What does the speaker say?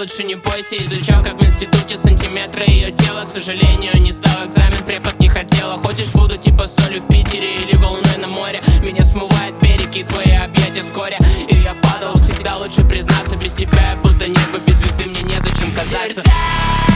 лучше не бойся. Изучал, как в институте, сантиметры ее тела. К сожалению, не сдал экзамен, препод не хотела. Хочешь, буду типа солью в Питере или волны на море. Меня смывает берег и твои объятия вскоре. И я падал, всегда лучше признаться. Без тебя я будто небо, без звезды мне незачем казаться.